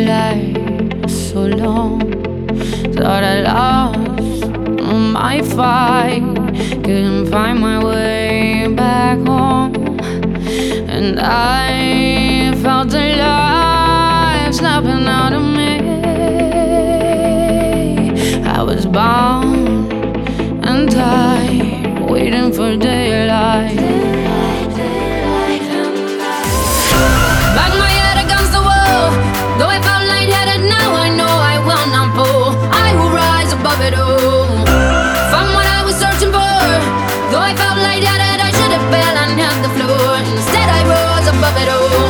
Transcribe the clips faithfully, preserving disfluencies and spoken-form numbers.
daylight so long. Thought I lost my fight, couldn't find my way back home, and I felt alive snapping out of me. I was bound and tied, waiting for daylight. Bang my head against the wall, though I felt lightheaded, now I know I will not fall. I will rise above it all. Found what I was searching for, though I felt lightheaded, I should have fell and hit the floor. Instead I rose above it all.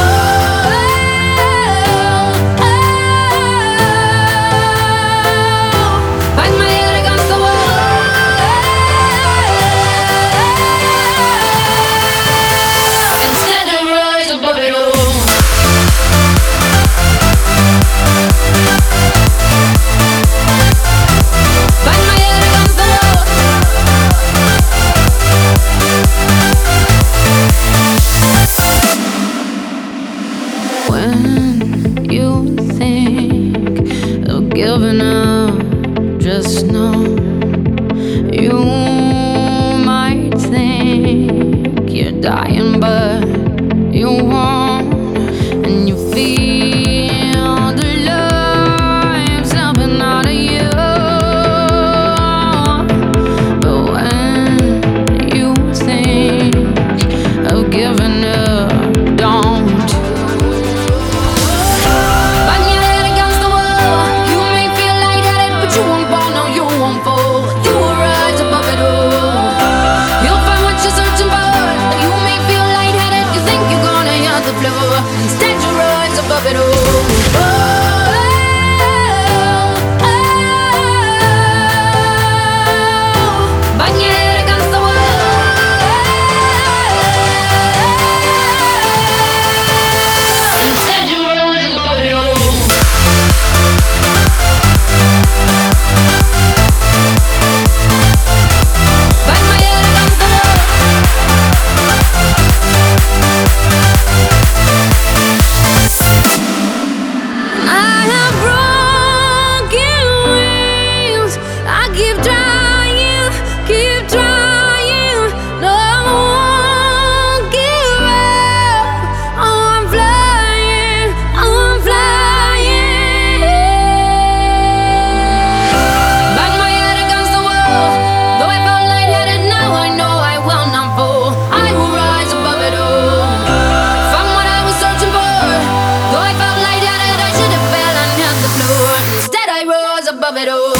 When you think of giving up, just know you might think you're dying, but you won't. And you feel the life snapping out of you. But when you think of giving up, don't. Instead you rise above it all. Oh, oh, oh. Bang your head against the wall. Instead you rise above it all. Bang my head against the wall. Above it all.